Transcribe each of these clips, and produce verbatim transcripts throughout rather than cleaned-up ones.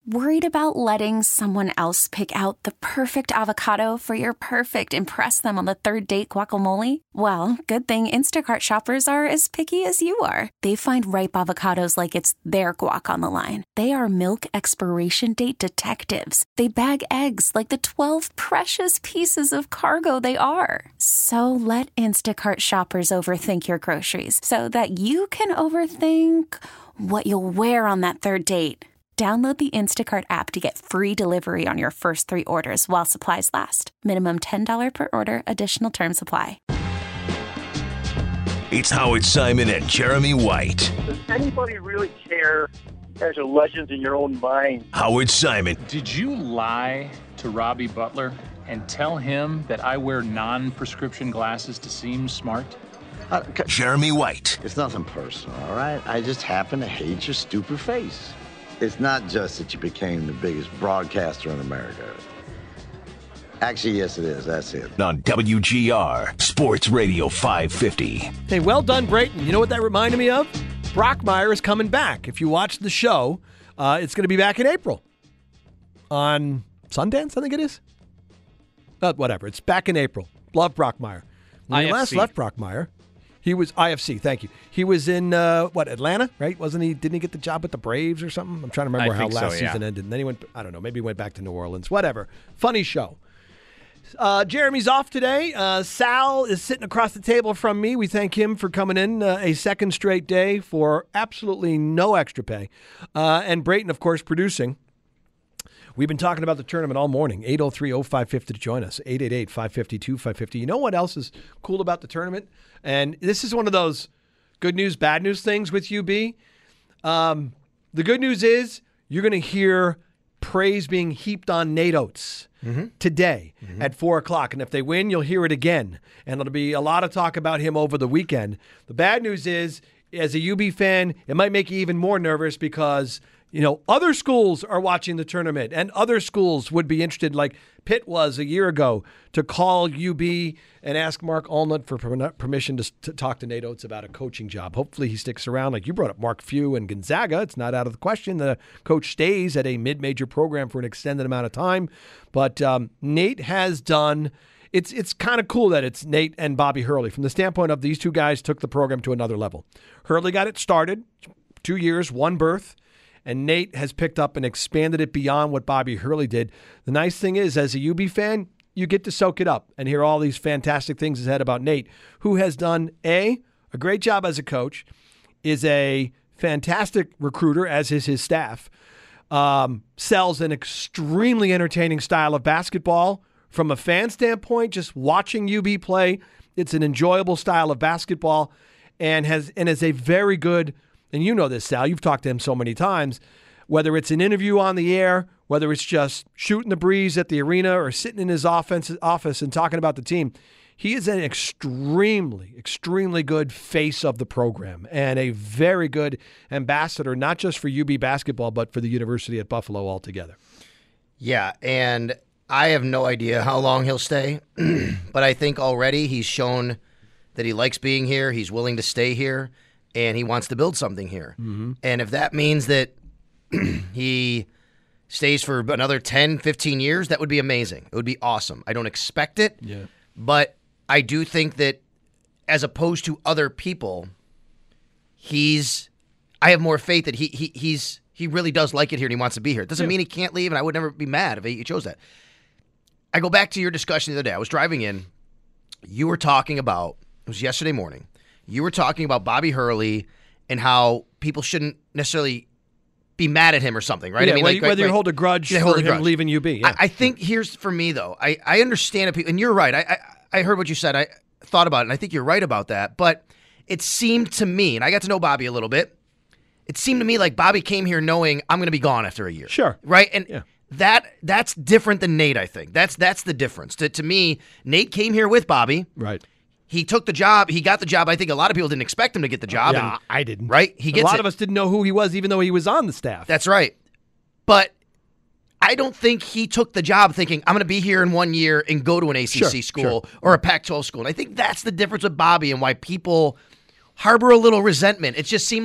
Worried about letting someone else pick out the perfect avocado for your perfect impress them on the third date guacamole? Well, good thing Instacart shoppers are as picky as you are. They find ripe avocados like it's their guac on the line. They are milk expiration date detectives. They bag eggs like the twelve precious pieces of cargo they are. So let Instacart shoppers overthink your groceries so that you can overthink what you'll wear on that third date. Download the Instacart app to get free delivery on your first three orders while supplies last. Minimum ten dollars per order. Additional terms apply. It's Howard Simon and Jeremy White. Does anybody really care as a legend in your own mind? Howard Simon. Did you lie to Robbie Butler and tell him that I wear non-prescription glasses to seem smart? Uh, Jeremy White. It's nothing personal, all right? I just happen to hate your stupid face. It's not just that you became the biggest broadcaster in America. Actually, yes, it is. That's it. On W G R, Sports Radio five fifty. Hey, well done, Brayton. You know what that reminded me of? Brockmire is coming back. If you watch the show, uh, it's going to be back in April. On Sundance, I think it is. Uh, whatever. It's back in April. Love Brockmire. When he last left Brockmire, he was I F C. Thank you. He was in uh, what Atlanta, right? Wasn't he? Didn't he get the job with the Braves or something? I'm trying to remember I how think last so, yeah. season ended. And then he went. I don't know. Maybe he went back to New Orleans. Whatever. Funny show. Uh, Jeremy's off today. Uh, Sal is sitting across the table from me. We thank him for coming in uh, a second straight day for absolutely no extra pay. Uh, and Brayton, of course, producing. We've been talking about the tournament all morning. eight oh three oh five five oh to join us. eight eight eight, five five two, five five oh. You know what else is cool about the tournament? And this is one of those good news, bad news things with U B. Um, the good news is you're going to hear praise being heaped on Nate Oates mm-hmm. today mm-hmm. at four o'clock. And if they win, you'll hear it again. And there'll be a lot of talk about him over the weekend. The bad news is, as a U B fan, it might make you even more nervous because you know, other schools are watching the tournament, and other schools would be interested, like Pitt was a year ago, to call U B and ask Mark Allnut for permission to, to talk to Nate Oates about a coaching job. Hopefully he sticks around. Like you brought up Mark Few and Gonzaga. It's not out of the question the coach stays at a mid-major program for an extended amount of time. But um, Nate has done – it's it's kind of cool that it's Nate and Bobby Hurley. From the standpoint of these two guys took the program to another level. Hurley got it started, two years, one berth. And Nate has picked up and expanded it beyond what Bobby Hurley did. The nice thing is, as a U B fan, you get to soak it up and hear all these fantastic things said about Nate, who has done, A, a great job as a coach, is a fantastic recruiter, as is his staff, um, sells an extremely entertaining style of basketball. From a fan standpoint, just watching U B play, it's an enjoyable style of basketball and has and is a very good. And you know this, Sal, you've talked to him so many times, whether it's an interview on the air, whether it's just shooting the breeze at the arena or sitting in his offense, office and talking about the team, he is an extremely, extremely good face of the program and a very good ambassador, not just for U B basketball, but for the University at Buffalo altogether. Yeah, and I have no idea how long he'll stay, but I think already he's shown that he likes being here, he's willing to stay here, and he wants to build something here. Mm-hmm. And if that means that he stays for another ten, fifteen years, that would be amazing. It would be awesome. I don't expect it, yeah. but I do think that as opposed to other people, he's I have more faith that he he he's he really does like it here and he wants to be here. It doesn't yeah. mean he can't leave, and I would never be mad if he chose that. I go back to your discussion the other day. I was driving in. You were talking about, it was yesterday morning, you were talking about Bobby Hurley and how people shouldn't necessarily be mad at him or something, right? Yeah, I mean, whether, like, whether right, you hold a grudge yeah, for hold a him grudge. leaving U B. Yeah. I, I think here's, for me, though, I, I understand, it, and you're right. I, I I heard what you said. I thought about it, and I think you're right about that. But it seemed to me, and I got to know Bobby a little bit, it seemed to me like Bobby came here knowing I'm going to be gone after a year. Sure. Right? And yeah. that that's different than Nate, I think. That's that's the difference. To, to me, Nate came here with Bobby. Right. He took the job. He got the job. I think a lot of people didn't expect him to get the job. Yeah, and, I didn't. Right? He gets a lot it. of us didn't know who he was, even though he was on the staff. That's right. But I don't think he took the job thinking, I'm going to be here in one year and go to an A C C sure, school sure. or a Pac twelve school. And I think that's the difference with Bobby and why people harbor a little resentment. It just seemed like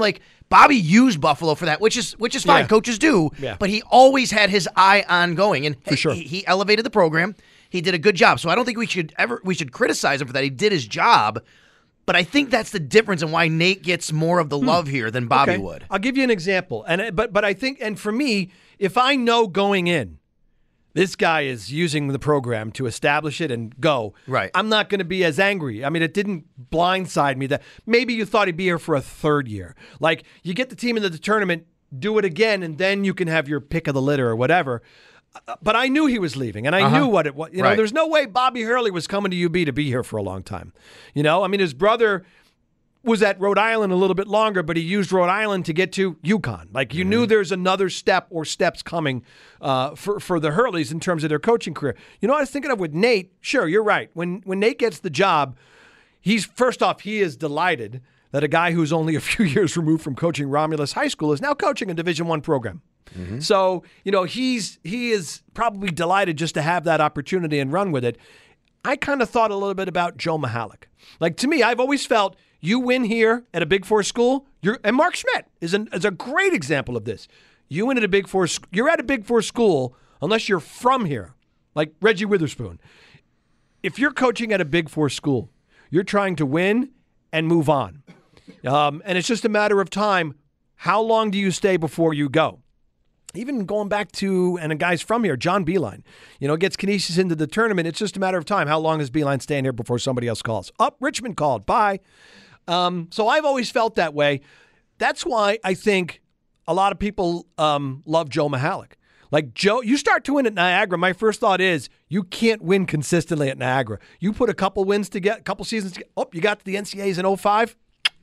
Bobby used Buffalo for that, which is which is fine. Yeah. Coaches do, Yeah. but he always had his eye on going, and For sure. he, he elevated the program. He did a good job, so I don't think we should ever we should criticize him for that. He did his job, but I think that's the difference in why Nate gets more of the love here than Bobby Okay. would. I'll give you an example, and but but I think, and for me, if I know going in, this guy is using the program to establish it and go. Right. I'm not going to be as angry. I mean, it didn't blindside me that maybe you thought he'd be here for a third year. Like, you get the team into the tournament, do it again, and then you can have your pick of the litter or whatever. Uh, But I knew he was leaving, and I Uh-huh. knew what it was. You know, Right. there's no way Bobby Hurley was coming to U B to be here for a long time. You know, I mean, his brother was at Rhode Island a little bit longer, but he used Rhode Island to get to UConn. Like, you knew there's another step or steps coming uh, for, for the Hurleys in terms of their coaching career. You know what I was thinking of with Nate? Sure, you're right. When when Nate gets the job, he's first off, he is delighted that a guy who's only a few years removed from coaching Romulus High School is now coaching a Division One program. So, you know, he's he is probably delighted just to have that opportunity and run with it. I kind of thought a little bit about Joe Mihalik. Like, to me, I've always felt you win here at a Big Four school, you're, and Mark Schmidt is, an, is a great example of this. You win at a Big Four, sc- you're at a Big Four school unless you're from here, like Reggie Witherspoon. If you're coaching at a Big Four school, you're trying to win and move on. Um, and it's just a matter of time. How long do you stay before you go? Even going back to, and a guy's from here, John Beeline, you know, gets Canisius into the tournament. It's just a matter of time. How long is Beeline staying here before somebody else calls? Up, Richmond called. Bye. Um, so I've always felt that way. That's why I think a lot of people um, love Joe Mihalik. Like, Joe, you start to win at Niagara, my first thought is you can't win consistently at Niagara. You put a couple wins to get, a couple seasons to get, oh, you got to the N C A As in oh five.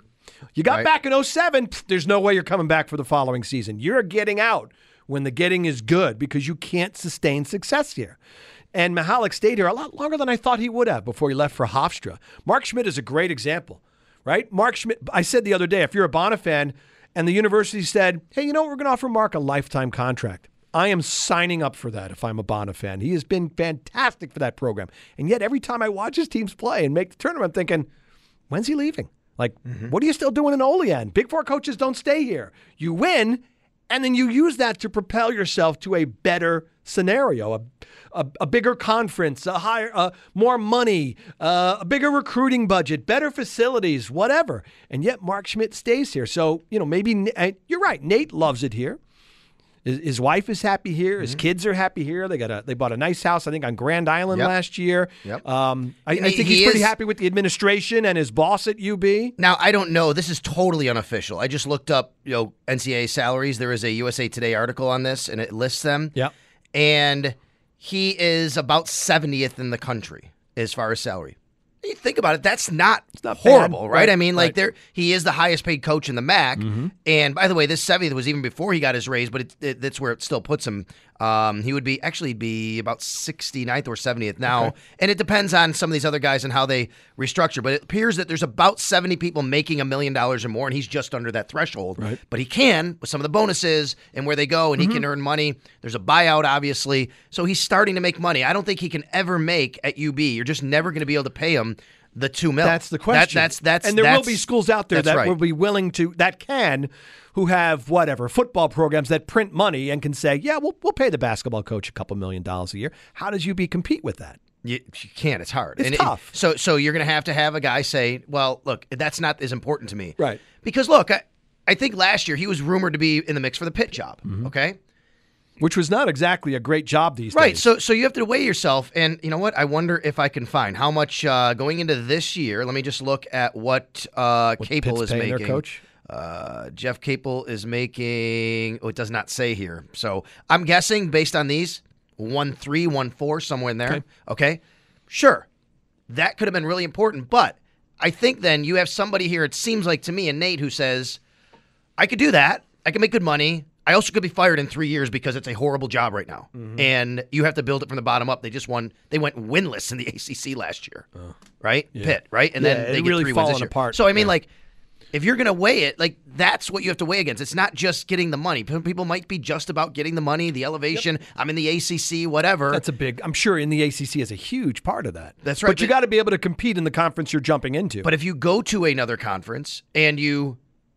You got Right. back in oh seven. Pfft, there's no way you're coming back for the following season. You're getting out when the getting is good because you can't sustain success here. And Mihalik stayed here a lot longer than I thought he would have before he left for Hofstra. Mark Schmidt is a great example, right? Mark Schmidt, I said the other day, if you're a Bonner fan and the university said, hey, you know what, we're going to offer Mark a lifetime contract. I am signing up for that if I'm a Bonner fan. He has been fantastic for that program. And yet every time I watch his teams play and make the tournament, I'm thinking, when's he leaving? Like, what are you still doing in Olean? Big Four coaches don't stay here. You win, and then you use that to propel yourself to a better scenario, a, a, a bigger conference, a higher, uh, more money, uh, a bigger recruiting budget, better facilities, whatever. And yet Mark Schmidt stays here. So, you know, maybe, uh, you're right, Nate loves it here. His, his wife is happy here. His kids are happy here. They got a they bought a nice house, I think, on Grand Island Yep. last year. Yep. Um, I, And I he- think he he's pretty is- happy with the administration and his boss at U B. Now, I don't know. This is totally unofficial. I just looked up, you know, N C A A salaries. There is a U S A Today article on this, and it lists them. Yep. And he is about seventieth in the country as far as salary. You think about it, that's not, not horrible, bad. right? Right, I mean, like right. there, he is the highest paid coach in the M A C. And by the way, this seventieth was even before he got his raise, but it, it, that's where it still puts him. Um, he would be actually be about sixty-ninth or seventieth now, and it depends on some of these other guys and how they restructure. But it appears that there's about seventy people making a million dollars or more, and he's just under that threshold. Right. But he can with some of the bonuses and where they go, and he can earn money. There's a buyout, obviously, so he's starting to make money. I don't think he can ever make at U B. You're just never going to be able to pay him the two mil. That's the question. That, that's that's and there that's, will be schools out there that's that right. will be willing to that can, who have whatever football programs that print money and can say, yeah, we'll we'll pay the basketball coach a couple million dollars a year. How does U B compete with that? You, you can't. It's hard. It's and it- tough. so so you're going to have to have a guy say, well, look, that's not as important to me. Right. Because look, I, I think last year he was rumored to be in the mix for the Pitt job. Mm-hmm. Okay. Which was not exactly a great job these Right. days. So so you have to weigh yourself. And you know what? I wonder if I can find how much uh, going into this year. Let me just look at what uh, What Capel Pitt's is paying their making. coach? Uh, Jeff Capel is making, oh, it does not say here. So I'm guessing based on these, one three, one four, somewhere in there. Okay. Okay. Sure. That could have been really important. But I think then you have somebody here, it seems like to me, and Nate, who says, I could do that. I can make good money. I also could be fired in three years because it's a horrible job right now. Mm-hmm. And you have to build it from the bottom up. They just won, they went winless in the A C C last year. right? Pitt, right? And Yeah, then it they get really three wins this fallen year. apart. So, I mean, Yeah. like, if you're going to weigh it, like, that's what you have to weigh against. It's not just getting the money. People might be just about getting the money, the elevation. I'm in the A C C, whatever. That's a big, I'm sure in the A C C is a huge part of that. That's right, But you but- got to be able to compete in the conference you're jumping into. But if you go to another conference and you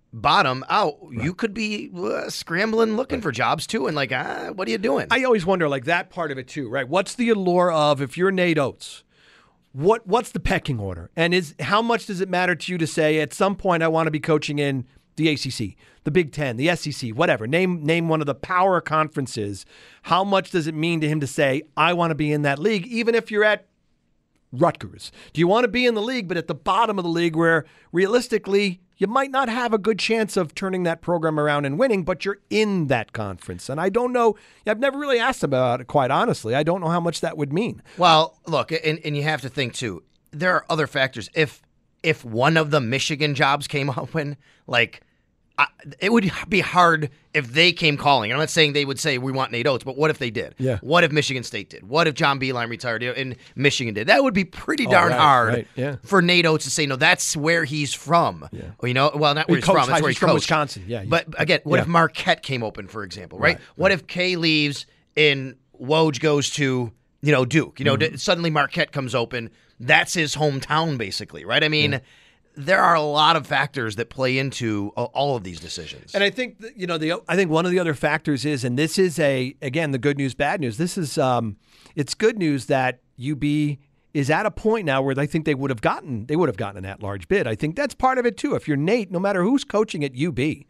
bottom out, right. you could be uh, scrambling, looking right. for jobs too, and like, ah, what are you doing? I always wonder, like that part of it too, right? What's the allure of if you're Nate Oates? What what's the pecking order, and is how much does it matter to you to say at some point I want to be coaching in the A C C, the Big Ten, the S E C, whatever? Name name one of the power conferences. How much does it mean to him to say I want to be in that league, even if you're at Rutgers? Do you want to be in the league, but at the bottom of the league where realistically you might not have a good chance of turning that program around and winning, but you're in that conference? And I don't know. I've never really asked about it, quite honestly. I don't know how much that would mean. Well, look, and, and you have to think, too, there are other factors. If if one of the Michigan jobs came open, like, I, it would be hard if they came calling. I'm not saying they would say, we want Nate Oates, but what if they did? Yeah. What if Michigan State did? What if John Beilein retired and Michigan did? That would be pretty Oh, darn right, hard right, yeah. for Nate Oates to say, no, that's where he's from. Yeah. Or, you know, well, not where He he's coached from, that's high- where he's he from coached. Wisconsin, yeah. But again, what Yeah. if Marquette came open, for example, right? Right, What right. if Kay leaves and Woj goes to, you know, Duke? You know, Mm-hmm. d- suddenly Marquette comes open. That's his hometown, basically, right? I mean, yeah. there are a lot of factors that play into uh, all of these decisions. And I think that, you know, the I think one of the other factors is, and this is a again the good news, bad news. This is um, it's good news that U B is at a point now where I think they would have gotten they would have gotten an at-large bid. I think that's part of it too. If you're Nate, no matter who's coaching at U B,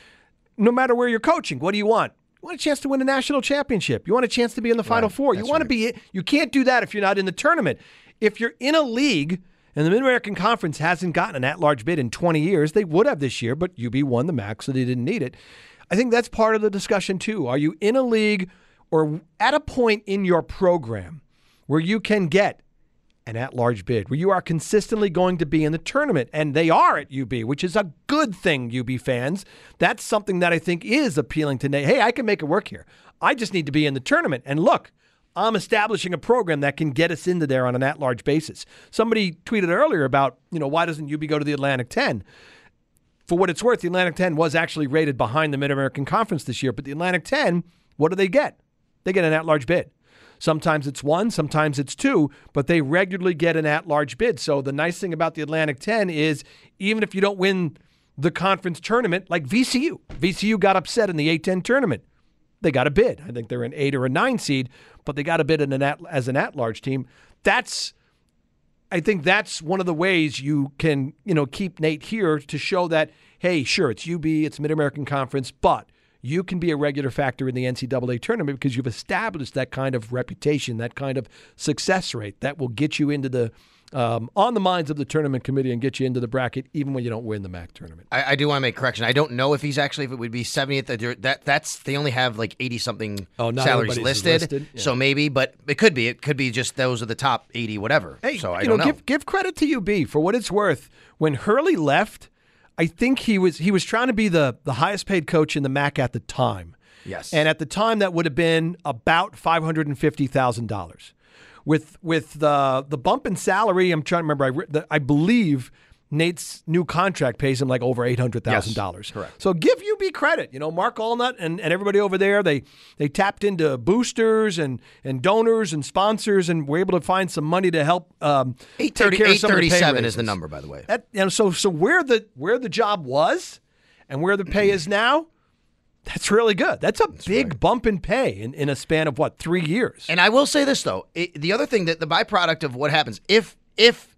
no matter where you're coaching, what do you want? You want a chance to win a national championship. You want a chance to be in the Final Right, Four. You that's want right. to be. You can't do that if you're not in the tournament. If you're in a league. And the Mid-American Conference hasn't gotten an at-large bid in twenty years. They would have this year, but U B won the M A C, so they didn't need it. I think that's part of the discussion, too. Are you in a league or at a point in your program where you can get an at-large bid, where you are consistently going to be in the tournament? And they are at U B, which is a good thing, U B fans. That's something that I think is appealing to Nate. Hey, I can make it work here. I just need to be in the tournament. And look, I'm establishing a program that can get us into there on an at-large basis. Somebody tweeted earlier about, you know, why doesn't U B go to the Atlantic ten? For what it's worth, the Atlantic ten was actually rated behind the Mid-American Conference this year, but the Atlantic ten, what do they get? They get an at-large bid. Sometimes it's one, sometimes it's two, but they regularly get an at-large bid. So the nice thing about the Atlantic ten is even if you don't win the conference tournament, like V C U, V C U got upset in the A ten tournament. They got a bid. I think they're an eight or a nine seed, but they got a bid in an at, as an at-large team. That's, I think that's one of the ways you can, you know, keep Nate here to show that, hey, sure, it's U B, it's Mid-American Conference, but you can be a regular factor in the N C double A tournament because you've established that kind of reputation, that kind of success rate that will get you into the Um, on the minds of the tournament committee and get you into the bracket even when you don't win the M A C tournament. I, I do want to make a correction. I don't know if he's actually, if it would be seventieth. That That's, they only have like eighty-something Oh, not salaries everybody's listed. listed? Yeah. So maybe, but it could be. It could be just those are the top eighty, whatever. Hey, so I you don't know, know. Give, give credit to U B for what it's worth. When Hurley left, I think he was he was trying to be the, the highest paid coach in the M A C at the time. Yes. And at the time, that would have been about five hundred fifty thousand dollars. With with the the bump in salary, I'm trying to remember. I, re- the, I believe Nate's new contract pays him like over eight hundred thousand dollars. Yes, correct. So give U B credit. You know, Mark Allnut and, and everybody over there, they they tapped into boosters and, and donors and sponsors and were able to find some money to help um, take care of some of the pay eight thirty-seven is the raises. number, by the way. That, you know, so so where the where the job was and where the pay is now, that's really good. That's a that's big right. bump in pay in, in a span of, what, three years. And I will say this, though. It, the other thing, that the byproduct of what happens, if if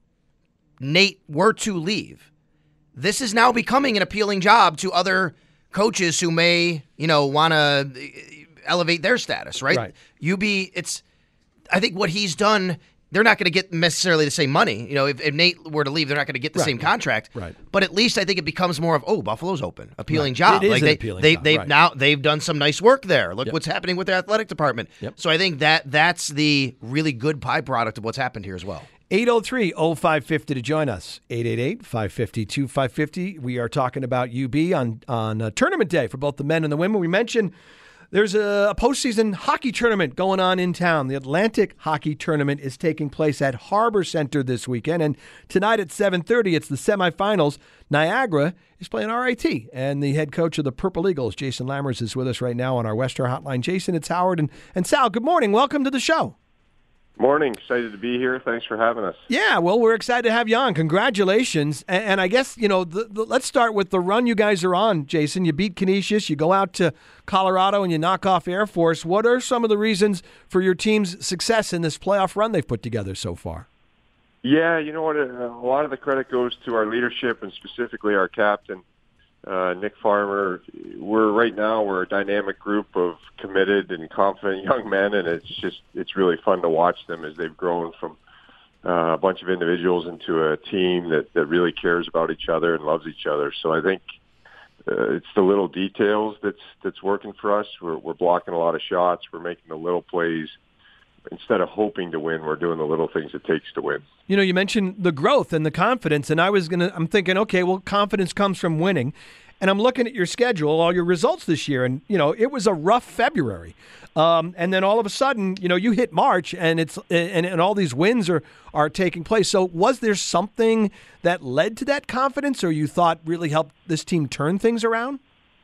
Nate were to leave, this is now becoming an appealing job to other coaches who may, you know, want to elevate their status, right? Right. U B, it's, I think what he's done, they're not going to get necessarily the same money. You know, if, if Nate were to leave, they're not going to get the right. same contract. Right. But at least I think it becomes more of, oh, Buffalo's open, appealing right. job. It is like an they, appealing they, job. They've right. now they've done some nice work there. Look yep. what's happening with their athletic department. Yep. So I think that that's the really good byproduct of what's happened here as well. eight oh three oh five five oh to join us. eight eight eight, five five zero, two five five zero. We are talking about U B on, on uh, tournament day for both the men and the women. We mentioned there's a, a postseason hockey tournament going on in town. The Atlantic Hockey Tournament is taking place at Harbor Center this weekend. And tonight at seven thirty, it's the semifinals. Niagara is playing R I T. And the head coach of the Purple Eagles, Jason Lammers, is with us right now on our Western Hotline. Jason, it's Howard and, and Sal. Good morning. Welcome to the show. Morning. Excited to be here. Thanks for having us. Yeah, well, we're excited to have you on. Congratulations. And, and I guess, you know, the, the, let's start with the run you guys are on, Jason. You beat Canisius, you go out to Colorado, and you knock off Air Force. What are some of the reasons for your team's success in this playoff run they've put together so far? Yeah, you know what? A lot of the credit goes to our leadership and specifically our captain, uh, Nick Farmer. We're right now, we're a dynamic group of committed and confident young men, and it's just, it's really fun to watch them as they've grown from uh, a bunch of individuals into a team that, that really cares about each other and loves each other. So I think uh, it's the little details that's, that's working for us. We're, we're blocking a lot of shots. We're making the little plays. Instead of hoping to win, we're doing the little things it takes to win. You know, you mentioned the growth and the confidence, and I was gonna. I'm thinking, okay, well, confidence comes from winning, and I'm looking at your schedule, all your results this year, and you know, it was a rough February, um, and then all of a sudden, you know, you hit March, and it's and, and all these wins are are taking place. So, was there something that led to that confidence, or you thought really helped this team turn things around?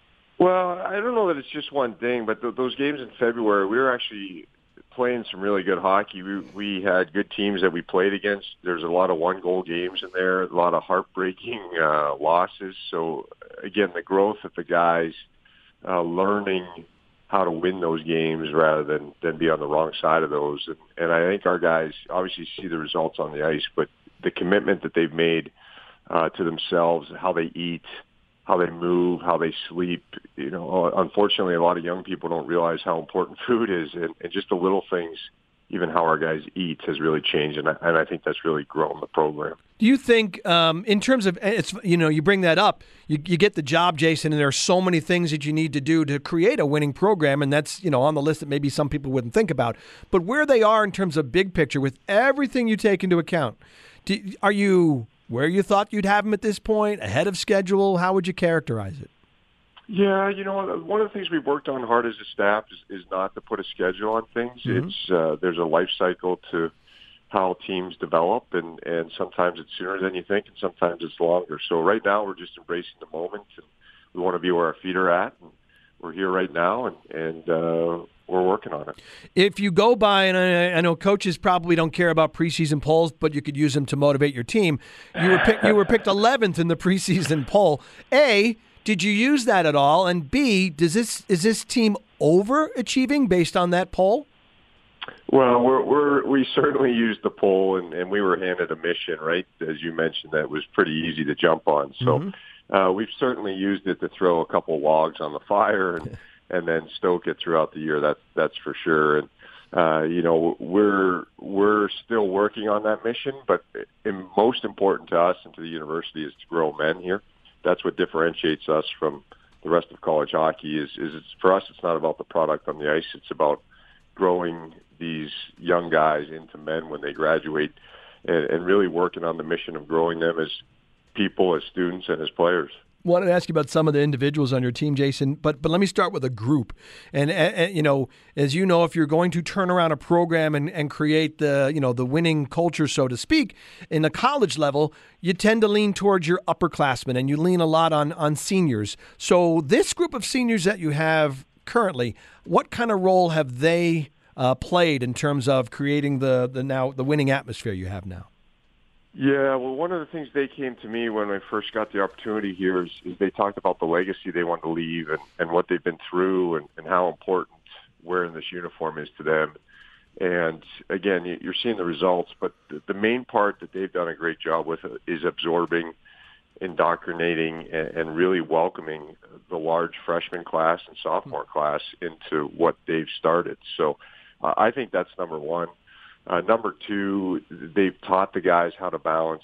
Well, I don't know that it's just one thing, but th- those games in February, we were actually playing some really good hockey. We we had good teams that we played against. There's a lot of one-goal games in there, a lot of heartbreaking uh, losses. So, again, the growth of the guys uh, learning how to win those games rather than, than be on the wrong side of those. And, and I think our guys obviously see the results on the ice, but the commitment that they've made uh, to themselves, how they eat, how they move, how they sleep. You know, unfortunately, a lot of young people don't realize how important food is, and, and just the little things, even how our guys eat, has really changed, and I, and I think that's really grown the program. Do you think, um, in terms of, it's you know, you bring that up, you, you get the job, Jason, and there are so many things that you need to do to create a winning program, and that's, you know, on the list that maybe some people wouldn't think about. But where they are in terms of big picture, with everything you take into account, do, are you where you thought you'd have them at this point, ahead of schedule? How would you characterize it? Yeah, you know, one of the things we've worked on hard as a staff is, is not to put a schedule on things. Mm-hmm. It's uh, there's a life cycle to how teams develop, and, and sometimes it's sooner than you think, and sometimes it's longer. So right now we're just embracing the moment, and we want to be where our feet are at, and we're here right now, and, and uh, we're working on it. If you go by, and I, I know coaches probably don't care about preseason polls, but you could use them to motivate your team. You were pick, you were picked eleventh in the preseason poll. A, did you use that at all? And B, does this is this team overachieving based on that poll? Well, we're, we're we certainly used the poll, and, and we were handed a mission, right? As you mentioned, that was pretty easy to jump on. So mm-hmm. uh, we've certainly used it to throw a couple logs on the fire and, and then stoke it throughout the year. That's that's for sure. And uh, you know, we're we're still working on that mission, but most important to us and to the university is to grow men here. That's what differentiates us from the rest of college hockey. Is is it's, for us, it's not about the product on the ice. It's about growing these young guys into men when they graduate, and, and really working on the mission of growing them as people, as students, and as players. I wanted to ask you about some of the individuals on your team, Jason, but but let me start with a group. And, and you know, as you know, if you're going to turn around a program and, and create the you know the winning culture, so to speak, in the college level, you tend to lean towards your upperclassmen, and you lean a lot on on seniors. So this group of seniors that you have currently, what kind of role have they uh, played in terms of creating the the now the winning atmosphere you have now? Yeah, well, one of the things they came to me when I first got the opportunity here is, is they talked about the legacy they want to leave and, and what they've been through and, and how important wearing this uniform is to them. And, again, you're seeing the results, but the, the main part that they've done a great job with is absorbing, indoctrinating, and, and really welcoming the large freshman class and sophomore class into what they've started. So uh, I think that's number one. Uh, number two, they've taught the guys how to balance,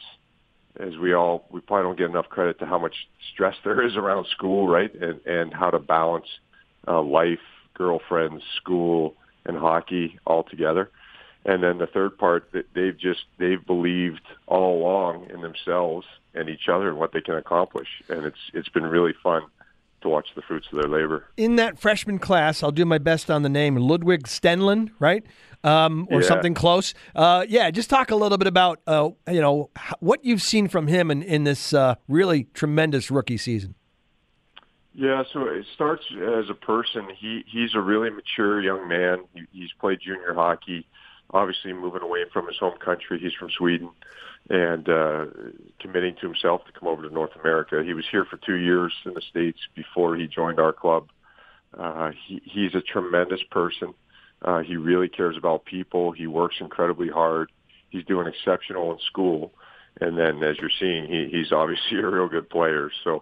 as we all, we probably don't get enough credit to how much stress there is around school, right? And, and how to balance uh, life, girlfriends, school, and hockey all together. And then the third part, that they've just, they've believed all along in themselves and each other and what they can accomplish. And it's it's been really fun to watch the fruits of their labor. In that freshman class, I'll do my best on the name, Ludwig Stenlund, right? Um, or yeah. something close. Uh, yeah, just talk a little bit about, uh, you know, what you've seen from him in, in this uh, really tremendous rookie season. Yeah, so it starts as a person. He He's a really mature young man. He, he's played junior hockey obviously moving away from his home country. He's from Sweden, and uh, committing to himself to come over to North America. He was here for two years in the States before he joined our club. Uh, he, he's a tremendous person. Uh, he really cares about people. He works incredibly hard. He's doing exceptional in school. And then, as you're seeing, he, he's obviously a real good player. So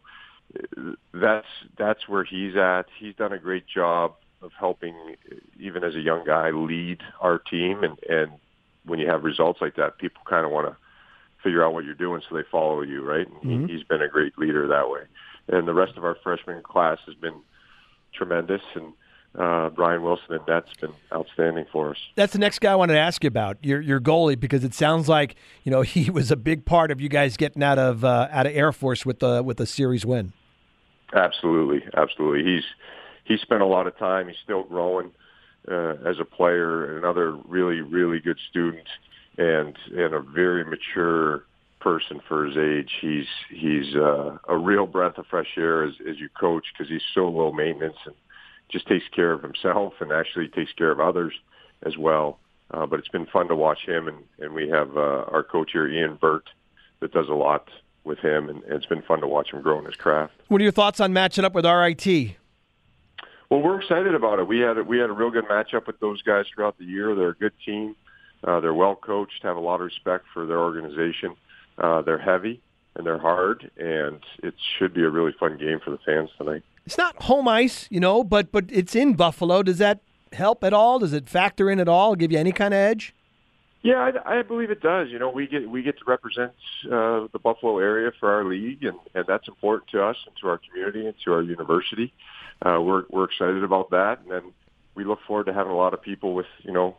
that's that's where he's at. He's done a great job of helping, even as a young guy, lead our team. And, and when you have results like that, people kind of want to figure out what you're doing, so they follow you, right? And mm-hmm. he, he's been a great leader that way. And the rest of our freshman class has been tremendous, and uh, Brian Wilson and that's been outstanding for us. That's the next guy I wanted to ask you about, your your goalie, because it sounds like, you know, he was a big part of you guys getting out of uh, out of Air Force with the with the series win. Absolutely, absolutely. He's he spent a lot of time. He's still growing uh, as a player, and another really really good student, and and a very mature person for his age. He's he's uh, a real breath of fresh air as, as you coach, because he's so low maintenance and just takes care of himself and actually takes care of others as well. Uh, but it's been fun to watch him, and, and we have uh, our coach here, Ian Burt, that does a lot with him, and, and it's been fun to watch him grow in his craft. What are your thoughts on matching up with R I T? Well, we're excited about it. We had a, we had a real good matchup with those guys throughout the year. They're a good team. Uh, they're well coached, have a lot of respect for their organization. Uh, they're heavy and they're hard, and it should be a really fun game for the fans tonight. It's not home ice, you know, but but it's in Buffalo. Does that help at all? Does it factor in at all? Give you any kind of edge? Yeah, I, I believe it does. You know, we get we get to represent uh, the Buffalo area for our league, and, and that's important to us and to our community and to our university. Uh, we're we're excited about that, and then we look forward to having a lot of people with, you know,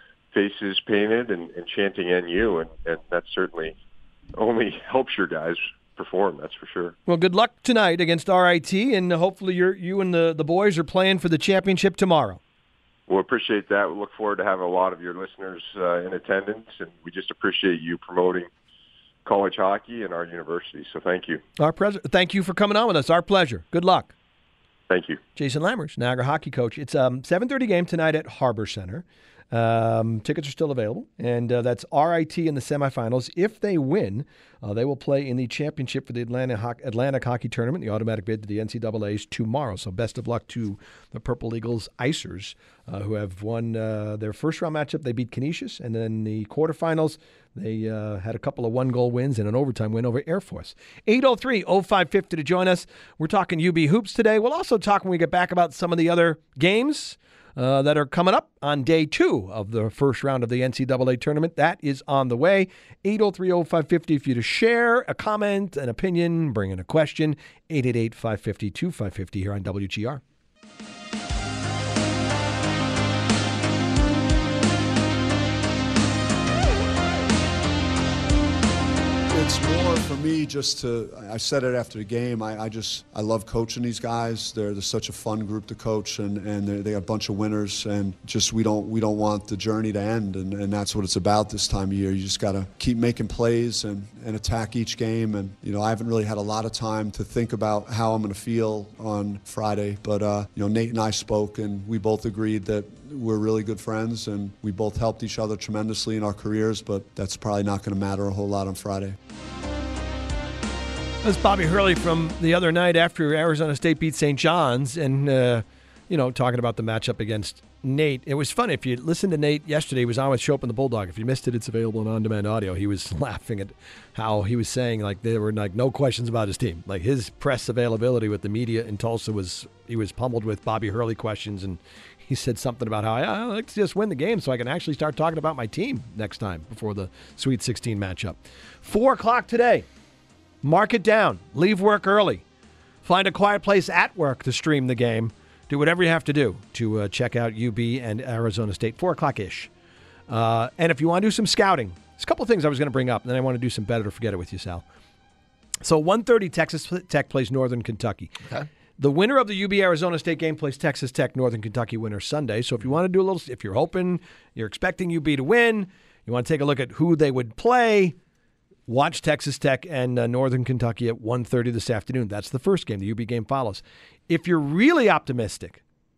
faces painted and, and chanting N U, and, and that certainly only helps your guys perform, that's for sure. Well, good luck tonight against R I T, and hopefully you're, you and the, the boys are playing for the championship tomorrow. We'll appreciate that. We look forward to having a lot of your listeners uh, in attendance, and we just appreciate you promoting college hockey and our university, so thank you. Our pres- Thank you for coming on with us. Our pleasure. Good luck. Thank you. Jason Lammers, Niagara hockey coach. It's a um, seven thirty game tonight at Harbor Center. Um, tickets are still available, and uh, that's R I T in the semifinals. If they win, uh, they will play in the championship for the Atlanta Ho- Atlantic Hockey Tournament, the automatic bid to the N C double A's tomorrow. So best of luck to the Purple Eagles Icers, uh, who have won uh, their first round matchup. They beat Canisius, and then the quarterfinals, they uh, had a couple of one-goal wins and an overtime win over Air Force. eight oh three oh five fifty to join us. We're talking U B Hoops today. We'll also talk when we get back about some of the other games Uh, that are coming up on day two of the first round of the N C double A tournament. That is on the way. eight oh three oh five fifty for you to share a comment, an opinion, bring in a question. eight eight eight, five five zero, two five five zero here on W G R. It's more for me just to, I said it after the game, I, I just, I love coaching these guys. They're, they're such a fun group to coach, and, and they got a bunch of winners, and just we don't we don't want the journey to end, and, and that's what it's about this time of year. You just got to keep making plays and, and attack each game, and, you know, I haven't really had a lot of time to think about how I'm going to feel on Friday, but, uh, you know, Nate and I spoke, and we both agreed that we're really good friends, and we both helped each other tremendously in our careers, but that's probably not going to matter a whole lot on Friday. That's Bobby Hurley from the other night after Arizona State beat Saint John's, and, uh, you know, talking about the matchup against Nate. It was fun. If you listened to Nate yesterday, he was on with Shope and the Bulldog. If you missed it, it's available in on-demand audio. He was laughing at how he was saying, like, there were, like, no questions about his team. Like, his press availability with the media in Tulsa was, he was pummeled with Bobby Hurley questions, and he said something about how I like to just win the game so I can actually start talking about my team next time before the Sweet sixteen matchup. Four o'clock today. Mark it down. Leave work early. Find a quiet place at work to stream the game. Do whatever you have to do to uh, check out U B and Arizona State. Four o'clock-ish. Uh, and if you want to do some scouting, there's a couple of things I was going to bring up, and then I want to do some better to forget it with you, Sal. So one thirty, Texas Tech plays Northern Kentucky. Okay. The winner of the U B Arizona State game plays Texas Tech, Northern Kentucky winner Sunday. So if you want to do a little, if you're hoping, you're expecting U B to win, you want to take a look at who they would play, watch Texas Tech and uh, Northern Kentucky at one thirty this afternoon. That's the first game. The U B game follows. If you're really optimistic,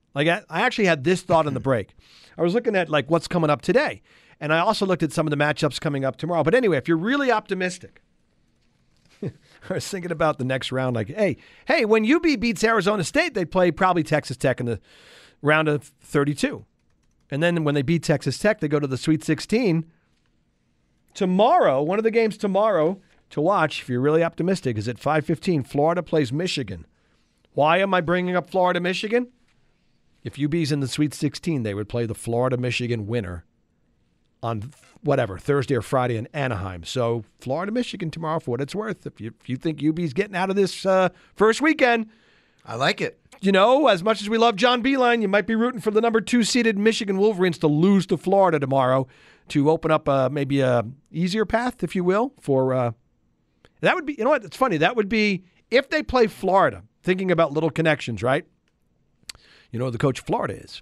Like I, I actually had this thought in the break. I was looking at like what's coming up today, and I also looked at some of the matchups coming up tomorrow. But anyway, if you're really optimistic, I was thinking about the next round. Like, hey, hey, when U B beats Arizona State, they play probably Texas Tech in the round of thirty-two, and then when they beat Texas Tech, they go to the Sweet sixteen. Tomorrow, one of the games tomorrow to watch, if you're really optimistic, is at five fifteen. Florida plays Michigan. Why am I bringing up Florida, Michigan? If U B's in the Sweet sixteen, they would play the Florida-Michigan winner on whatever, Thursday or Friday in Anaheim. So Florida-Michigan tomorrow for what it's worth. If you, if you think U B's getting out of this uh, first weekend. I like it. You know, as much as we love John Beilein, you might be rooting for the number two-seeded Michigan Wolverines to lose to Florida tomorrow to open up uh, maybe a easier path, if you will, for uh, that would be, you know what, it's funny, that would be, if they play Florida, thinking about little connections, right? You know who the coach of Florida is?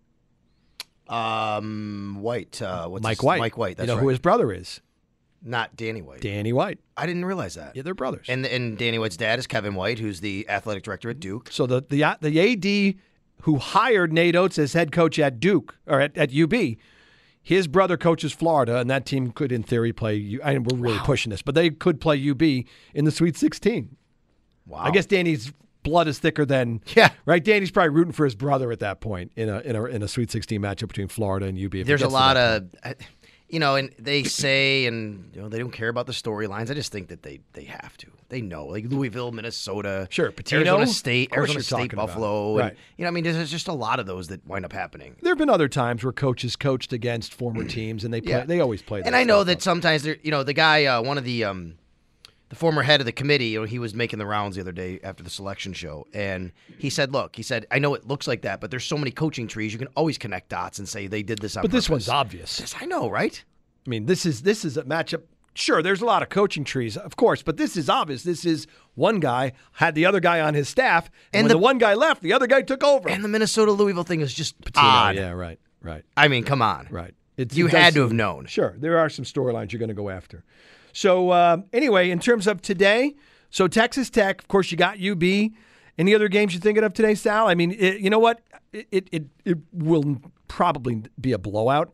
Um, White. Uh, what's Mike his, White. Mike White, that's You know right. who his brother is? Not Danny White. Danny White. I didn't realize that. Yeah, they're brothers. And and Danny White's dad is Kevin White, who's the athletic director at Duke. So the the the A D who hired Nate Oates as head coach at Duke, or at, at U B, his brother coaches Florida, and that team could, in theory, play. I mean, we're really wow. pushing this, but they could play U B in the Sweet sixteen. Wow. I guess Danny's blood is thicker than yeah. Right, Danny's probably rooting for his brother at that point in a in a in a Sweet sixteen matchup between Florida and U B. There's a lot of, you know, and they say, and you know, they don't care about the storylines. I just think that they they have to. They know, like Louisville, Minnesota, sure, Patino, Arizona State, Arizona State, Buffalo, right? And, you know, I mean, there's just a lot of those that wind up happening. There have been other times where coaches coached against former teams, and they play, yeah. they always play. That and I know that up. sometimes they're, you know, the guy, uh, one of the um, the former head of the committee, you know, he was making the rounds the other day after the selection show, and he said, "Look, he said, I know it looks like that, but there's so many coaching trees, you can always connect dots and say they did this on But purpose." this one's obvious. Yes, I know, right? I mean, this is this is a matchup. Sure, there's a lot of coaching trees, of course, but this is obvious. This is one guy had the other guy on his staff, and, and when the, the one guy left, the other guy took over. And the Minnesota Louisville thing is just Patino, odd. Yeah, right, right. I mean, come on, right. It's, you it had does, to have known. Sure, there are some storylines you're going to go after. So uh, anyway, in terms of today, so Texas Tech, of course, you got U B. Any other games you're thinking of today, Sal? I mean, it, you know what? It, it it it will probably be a blowout.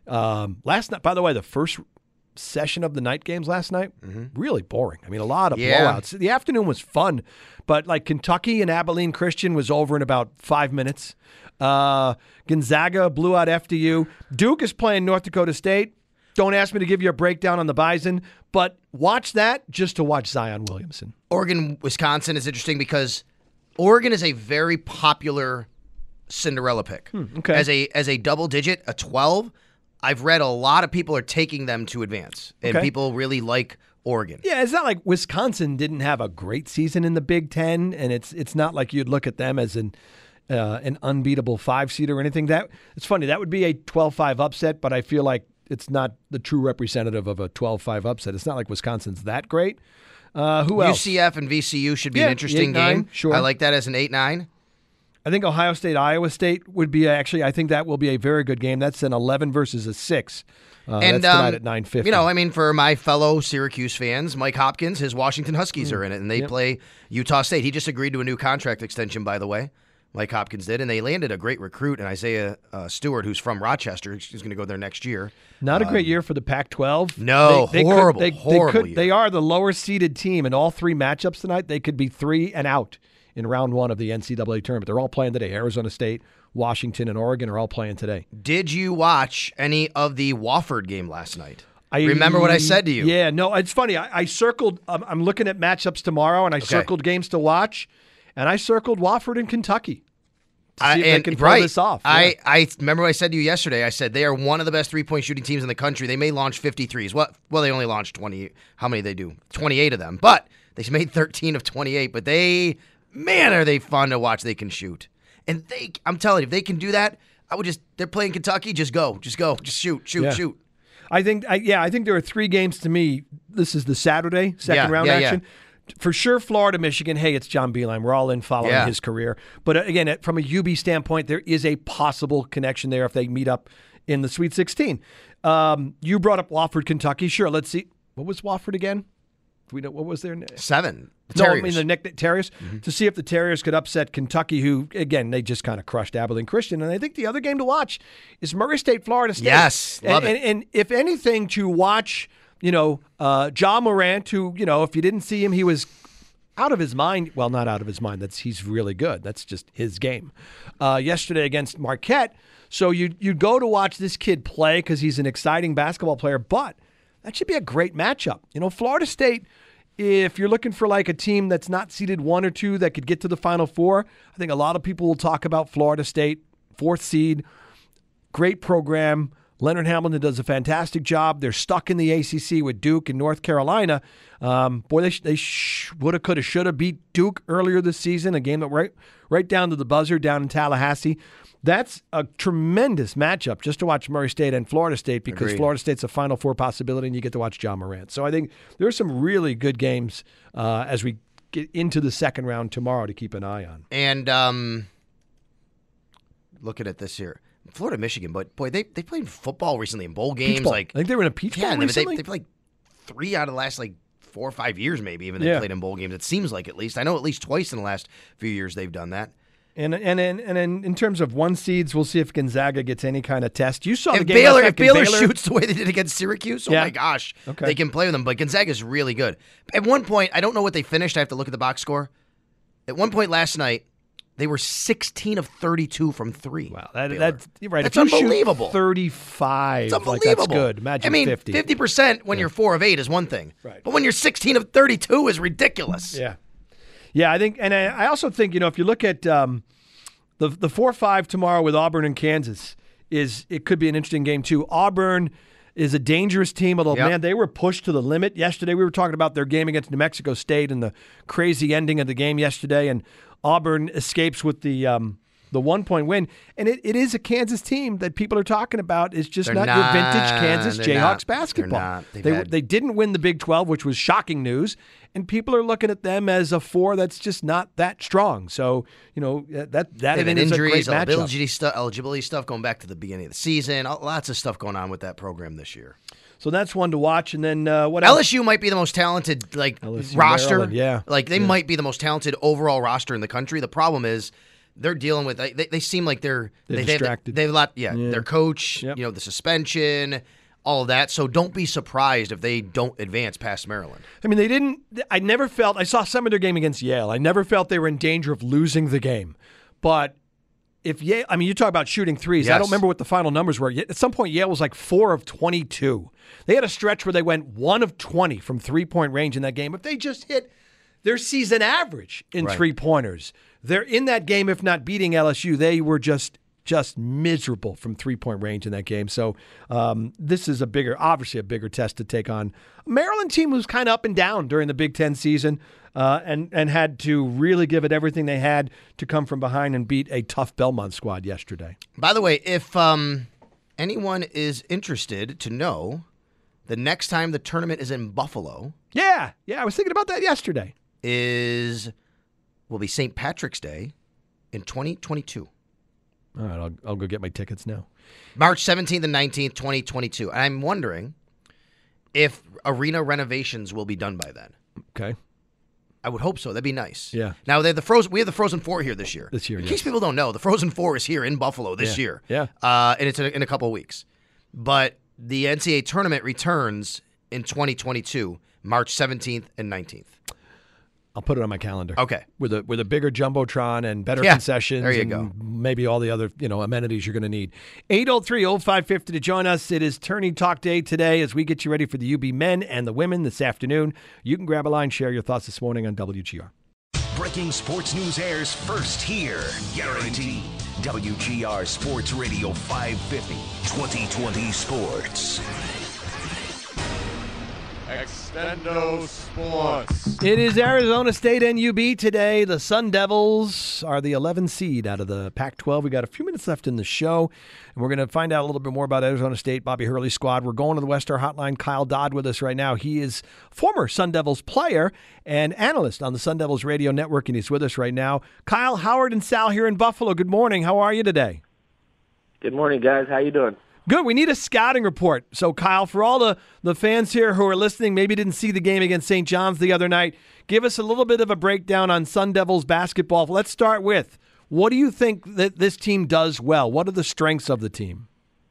Um, last night, by the way, the first session of the night games last night, mm-hmm. really boring. I mean, a lot of yeah. blowouts. The afternoon was fun, but like Kentucky and Abilene Christian was over in about five minutes. Uh, Gonzaga blew out F D U. Duke is playing North Dakota State. Don't ask me to give you a breakdown on the Bison, but watch that just to watch Zion Williamson. Oregon, Wisconsin is interesting because Oregon is a very popular Cinderella pick. Hmm, okay. As a as a double digit, a twelve, I've read a lot of people are taking them to advance, and okay. people really like Oregon. Yeah, it's not like Wisconsin didn't have a great season in the Big Ten, and it's it's not like you'd look at them as an uh, an unbeatable five-seed or anything. That it's funny. That would be a twelve five upset, but I feel like it's not the true representative of a twelve five upset. It's not like Wisconsin's that great. Uh, who else? U C F and V C U should be yeah, an interesting eight, nine, game. Sure. I like that as an eight nine. I think Ohio State, Iowa State would be actually, I think that will be a very good game. That's an eleven versus a six. Uh, and, that's tonight um, at nine fifty. You know, I mean, for my fellow Syracuse fans, Mike Hopkins, his Washington Huskies mm. are in it, and they yep. play Utah State. He just agreed to a new contract extension, by the way. Mike Hopkins did, and they landed a great recruit in Isaiah uh, Stewart, who's from Rochester. He's going to go there next year. Not a um, great year for the Pac twelve. No, they, they horrible, could, they, horrible they, could, year. they are the lower-seeded team in all three matchups tonight. They could be three and out in round one of the N C double A tournament. They're all playing today. Arizona State, Washington, and Oregon are all playing today. Did you watch any of the Wofford game last night? I remember what I said to you. Yeah, no, it's funny. I, I circled, um, I'm looking at matchups tomorrow, and I okay. circled games to watch, and I circled Wofford and Kentucky. To see I, if they and, can pull right. this off. Yeah. I, I remember what I said to you yesterday. I said they are one of the best three-point shooting teams in the country. They may launch fifty-threes. Well, well, they only launched twenty. How many did they do? twenty-eight of them. But they made thirteen of twenty-eight. But they, man, are they fun to watch. They can shoot. And they, I'm telling you, if they can do that, I would just, they're playing Kentucky, just go. Just go. Just shoot, shoot, yeah. shoot. I think, I, yeah, I think there are three games to me. This is the Saturday, second yeah, round yeah, action. Yeah. For sure, Florida, Michigan. Hey, it's John Beilein. We're all in following yeah. his career. But again, from a U B standpoint, there is a possible connection there if they meet up in the Sweet sixteen. Um, you brought up Wofford, Kentucky. Sure, let's see. What was Wofford again? we know what was their name? Seven. No, I Terriers. mean the Nick Terriers. Mm-hmm. To see if the Terriers could upset Kentucky, who again they just kind of crushed Abilene Christian. And I think the other game to watch is Murray State, Florida State. Yes, love and, it. And, and if anything, to watch, you know, uh, Ja Morant, who you know, if you didn't see him, he was out of his mind. Well, not out of his mind. That's he's really good. That's just his game. Uh, yesterday against Marquette. So you you go to watch this kid play because he's an exciting basketball player, but that should be a great matchup. You know, Florida State, if you're looking for like a team that's not seeded one or two that could get to the Final Four, I think a lot of people will talk about Florida State, fourth seed, great program. Leonard Hamilton does a fantastic job. They're stuck in the A C C with Duke and North Carolina. Um, boy, they, sh- they sh- woulda, coulda, shoulda beat Duke earlier this season, a game that right, right down to the buzzer down in Tallahassee. That's a tremendous matchup just to watch Murray State and Florida State because Agreed. Florida State's a Final Four possibility and you get to watch Ja Morant. So I think there are some really good games uh, as we get into the second round tomorrow to keep an eye on. And um, looking at this here, Florida, Michigan, but boy, they they played football recently in bowl games. Peach Bowl. Like I think they were in a Peach yeah, Bowl they, recently. they, they played like three out of the last like four or five years, maybe even they Yeah. played in bowl games. It seems like at least I know at least twice in the last few years they've done that. And and and, and in, in terms of one seeds, we'll see if Gonzaga gets any kind of test. You saw If the game Baylor, last if night. Baylor, Baylor shoots the way they did against Syracuse, oh Yeah. my gosh, Okay. they can play with them. But Gonzaga's really good. At one point, I don't know what they finished. I have to look at the box score. At one point last night, they were sixteen of thirty-two from three. Wow, that, Baylor. that's you're right. That's if you unbelievable. Shoot thirty-five, It's like unbelievable. that's good. Imagine I mean, fifty. fifty percent when you're four of eight is one thing, Right. but when you're sixteen of thirty-two is ridiculous. Yeah, yeah. I think, and I, I also think you know if you look at um, the the four five tomorrow with Auburn and Kansas, is it could be an interesting game too. Auburn is a dangerous team, although Yep. man, they were pushed to the limit yesterday. We were talking about their game against New Mexico State and the crazy ending of the game yesterday, and Auburn escapes with the um, the one point win, and it, it is a Kansas team that people are talking about. Is just They're not, not- your vintage Kansas they're Jayhawks not. basketball. They're not. They've They had- they didn't win the Big twelve, which was shocking news, and people are looking at them as a four that's just not that strong. So you know that that They've had is a great injuries, matchup. eligibility stuff, eligibility stuff going back to the beginning of the season. Lots of stuff going on with that program this year. So that's one to watch. And then uh, what L else? S U might be the most talented like L S U, roster. Maryland, yeah. like they Yeah. might be the most talented overall roster in the country. The problem is they're dealing with they, they seem like they're, They're they, distracted. They, they have a lot, yeah, Yeah. Their coach, Yep. you know, the suspension, all of that. So don't be surprised if they don't advance past Maryland. I mean, they didn't. I never felt. I saw some of their game against Yale. I never felt they were in danger of losing the game. But if Yale, I mean, you talk about shooting threes. I Yes. don't remember what the final numbers were. At some point, Yale was like four of twenty-two. They had a stretch where they went one of twenty from three-point range in that game. If they just hit their season average in Right. three-pointers, they're in that game. If not beating L S U, they were just just miserable from three-point range in that game. So um, this is a bigger, obviously a bigger test to take on a Maryland team who's kind of up and down during the Big Ten season uh, and, and had to really give it everything they had to come from behind and beat a tough Belmont squad yesterday. By the way, if um, anyone is interested to know, the next time the tournament is in Buffalo Yeah, yeah, I was thinking about that yesterday. is will be Saint Patrick's Day in twenty twenty-two. All right, I'll, I'll go get my tickets now. March seventeenth and nineteenth, twenty twenty-two. And I'm wondering if arena renovations will be done by then. Okay. I would hope so. That'd be nice. Yeah. Now they have the frozen. We have the Frozen Four here this year. This year, in yes. case people don't know, the Frozen Four is here in Buffalo this Yeah. year. Yeah. Uh, and it's in a, in a couple of weeks. But the N C double A tournament returns in twenty twenty-two, March seventeenth and nineteenth. I'll put it on my calendar. Okay. With a with a bigger jumbotron and better Yeah, concessions. there you and go. Maybe all the other you know amenities you're going to need. eight oh three oh five fifty to join us. It is Tourney Talk Day today as we get you ready for the U B men and the women this afternoon. You can grab a line, share your thoughts this morning on W G R. Breaking sports news airs first here. Guaranteed. W G R Sports Radio five fifty. twenty twenty Sports. Extendo Sports. It is Arizona State and U B today. The Sun Devils are the eleventh seed out of the Pac twelve. We got a few minutes left in the show, and we're going to find out a little bit more about Arizona State, Bobby Hurley's squad. We're going to the Westar Hotline. Kyle Dodd with us right now. He is former Sun Devils player and analyst on the Sun Devils Radio Network, and he's with us right now. Kyle, Howard, and Sal here in Buffalo. Good morning. How are you today? Good morning, guys. How you doing? Good. We need a scouting report. So, Kyle, for all the, the fans here who are listening, maybe didn't see the game against Saint John's the other night, give us a little bit of a breakdown on Sun Devils basketball. Let's start with, what do you think that this team does well? What are the strengths of the team?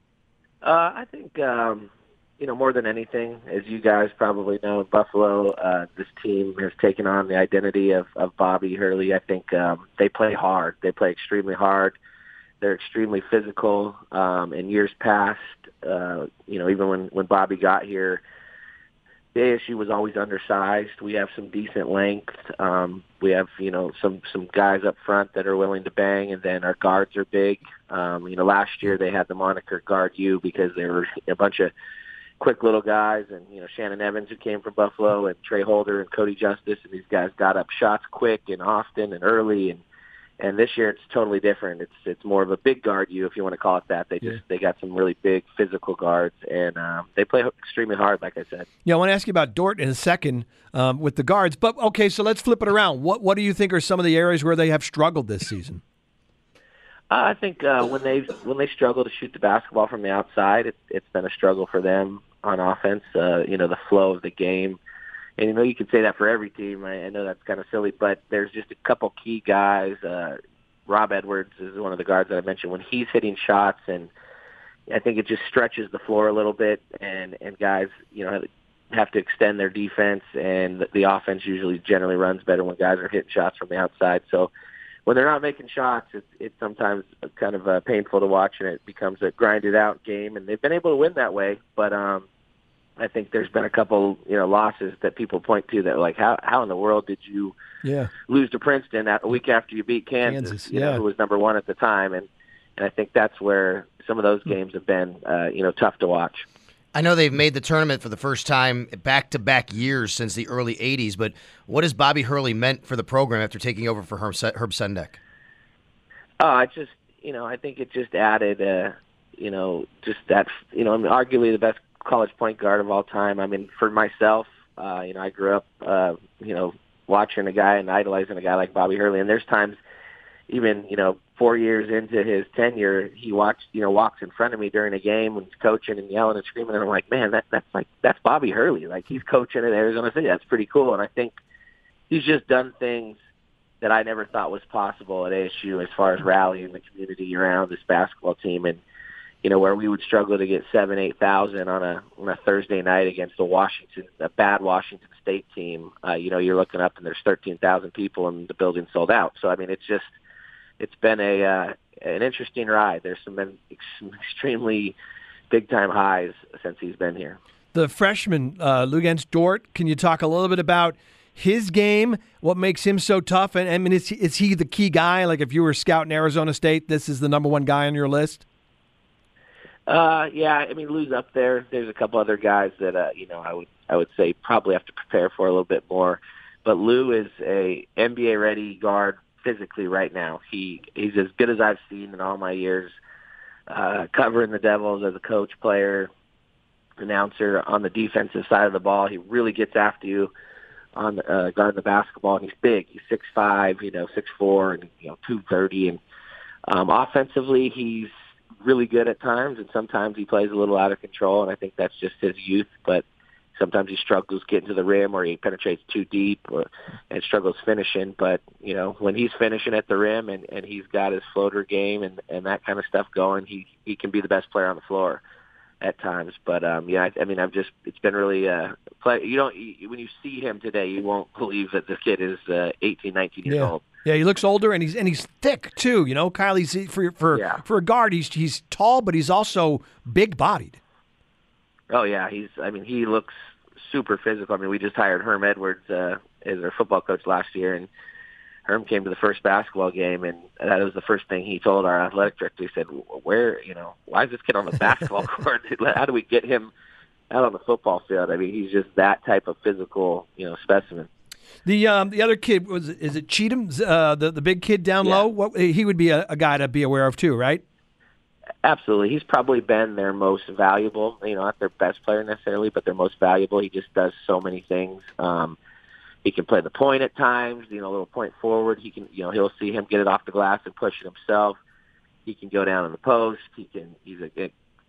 Uh, I think, um, you know, more than anything, as you guys probably know, in Buffalo, uh, this team has taken on the identity of, of Bobby Hurley. I think um, they play hard. They play extremely hard. They're extremely physical. Um, in years past, uh, you know, even when, when Bobby got here, the A S U was always undersized. We have some decent length. Um, we have, you know, some, some guys up front that are willing to bang, and then our guards are big. Um, you know, last year they had the moniker Guard U because they were a bunch of quick little guys, and, you know, Shannon Evans, who came from Buffalo, and Trey Holder and Cody Justice, and these guys got up shots quick and often and early, and And this year it's totally different. It's it's more of a big guard you, if you want to call it that. They just yeah. they got some really big physical guards, and um, they play extremely hard, like I said. Yeah, I want to ask you about Dort in a second um, with the guards. But okay, so let's flip it around. What what do you think are some of the areas where they have struggled this season? Uh, I think uh, when they when they struggle to shoot the basketball from the outside, it, it's been a struggle for them on offense. Uh, you know, the flow of the game. And, you know, you could say that for every team. I, I know that's kind of silly, but there's just a couple key guys. Uh, Rob Edwards is one of the guards that I mentioned. When he's hitting shots, and I think it just stretches the floor a little bit, and, and guys, you know, have to extend their defense, and the, the offense usually generally runs better when guys are hitting shots from the outside. So when they're not making shots, it's, it's sometimes kind of uh, painful to watch, and it becomes a grinded-out game, and they've been able to win that way, but um, I think there's been a couple, you know, losses that people point to that, like, how how in the world did you yeah. lose to Princeton a week after you beat Kansas, Kansas you yeah. know, who was number one at the time? And, and I think that's where some of those games have been, uh, you know, tough to watch. I know they've made the tournament for the first time back-to-back years since the early eighties, but what has Bobby Hurley meant for the program after taking over for Herb, Herb Sendek? Oh, I just, you know, I think it just added, uh, you know, just that, you know, I mean, arguably the best college point guard of all time. I mean, for myself, uh, you know, I grew up, uh, you know, watching a guy and idolizing a guy like Bobby Hurley. And there's times, even, you know, four years into his tenure, he watched, you know, walks in front of me during a game when he's coaching and yelling and screaming. And I'm like, man, that, that's like, that's Bobby Hurley. Like, he's coaching at Arizona State. That's pretty cool. And I think he's just done things that I never thought was possible at A S U as far as rallying the community around this basketball team. And, you know, where we would struggle to get seven, eight thousand on a on a Thursday night against a Washington, a bad Washington State team. Uh, you know, you're looking up and there's thirteen thousand people and the building sold out. So I mean, it's just it's been a uh, an interesting ride. There's some been ex- extremely big time highs since he's been here. The freshman uh, Luguentz Dort, can you talk a little bit about his game? What makes him so tough? And I mean, is he, is he the key guy? Like, if you were scouting Arizona State, this is the number one guy on your list. Uh, yeah, I mean, Lou's up there. There's a couple other guys that, uh, you know, I would I would say probably have to prepare for a little bit more. But Lou is a N B A-ready guard physically right now. He He's as good as I've seen in all my years uh, covering the Devils as a coach, player, announcer on the defensive side of the ball. He really gets after you on uh, guarding the basketball, and he's big. He's six five, you know, six four, and, you know, two thirty. And um, offensively, he's really good at times, and sometimes he plays a little out of control, and I think that's just his youth. But sometimes he struggles getting to the rim, or he penetrates too deep, or, and struggles finishing. But, you know, when he's finishing at the rim and, and he's got his floater game and, and that kind of stuff going, he, he can be the best player on the floor at times. But, um, yeah, I, I mean, I've just – it's been really uh, – play. You don't you, when you see him today, you won't believe that this kid is uh, eighteen, nineteen years yeah. old. Yeah, he looks older, and he's and he's thick too. You know, Kyle. He's for for yeah. for a guard. He's he's tall, but he's also big bodied. Oh yeah, he's. I mean, he looks super physical. I mean, we just hired Herm Edwards uh, as our football coach last year, and Herm came to the first basketball game, and that was the first thing he told our athletic director. He said, "Where, you know, why is this kid on the basketball court? How do we get him out on the football field?" I mean, he's just that type of physical, you know, specimen. The um, the other kid was is it Cheatham, uh, the the big kid down yeah. low? What he would be a, a guy to be aware of too, right? Absolutely, he's probably been their most valuable. You know, not their best player necessarily, but their most valuable. He just does so many things. Um, he can play the point at times. You know, a little point forward. He can, you know, he'll see him get it off the glass and push it himself. He can go down in the post. He can. He's a, a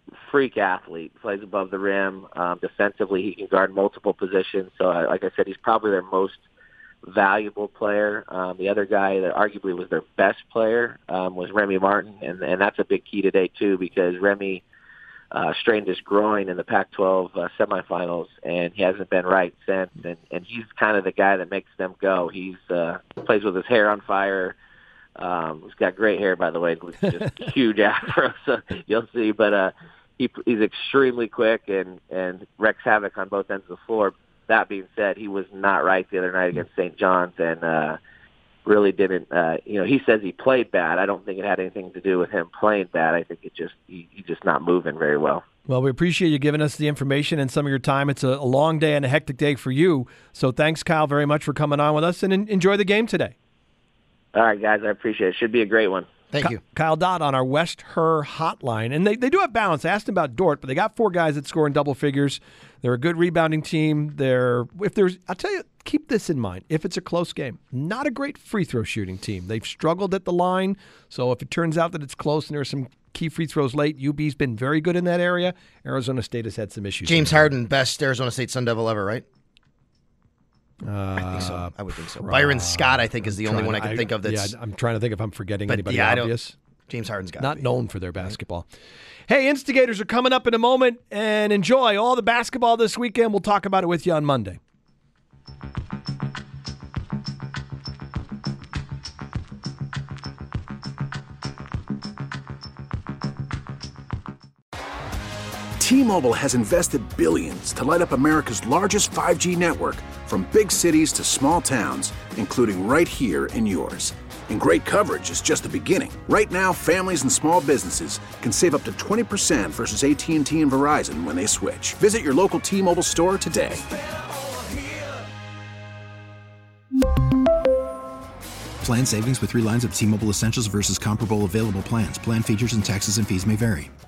freak athlete. Plays above the rim. Um, defensively, he can guard multiple positions. So, uh, like I said, he's probably their most valuable player. Um, the other guy that arguably was their best player um, was Remy Martin, and, and that's a big key today, too, because Remy uh, strained his groin in the Pac twelve uh, semifinals, and he hasn't been right since. And, and he's kind of the guy that makes them go. He's uh, plays with his hair on fire. Um, he's got great hair, by the way, with just huge afro, so you'll see. But uh, he, he's extremely quick and, and wreaks havoc on both ends of the floor. That being said, he was not right the other night against Saint John's, and uh, really didn't. Uh, you know, he says he played bad. I don't think it had anything to do with him playing bad. I think it just he, he's just not moving very well. Well, we appreciate you giving us the information and some of your time. It's a, a long day and a hectic day for you. So thanks, Kyle, very much for coming on with us, and en- enjoy the game today. All right, guys, I appreciate it. Should be a great one. Thank you. Kyle Dodd on our West Her hotline. And they, they do have balance. I asked him about Dort, but they got four guys that score in double figures. They're a good rebounding team. They're, if there's, I'll tell you, keep this in mind. If it's a close game, not a great free throw shooting team. They've struggled at the line. So if it turns out that it's close and there's some key free throws late, U B's been very good in that area. Arizona State has had some issues. James Harden, best Arizona State Sun Devil ever, right? Uh, I think so. I would think so. Byron Scott, I think, is the only one I can I, think of that's... Yeah, I'm trying to think if I'm forgetting but anybody yeah, obvious. James Harden's got Not be. known for their basketball. Hey, Instigators are coming up in a moment, and enjoy all the basketball this weekend. We'll talk about it with you on Monday. T-Mobile has invested billions to light up America's largest five G network, from big cities to small towns, including right here in yours. And great coverage is just the beginning. Right now, families and small businesses can save up to twenty percent versus A T and T and Verizon when they switch. Visit your local T-Mobile store today. Plan savings with three lines of T-Mobile Essentials versus comparable available plans. Plan features and taxes and fees may vary.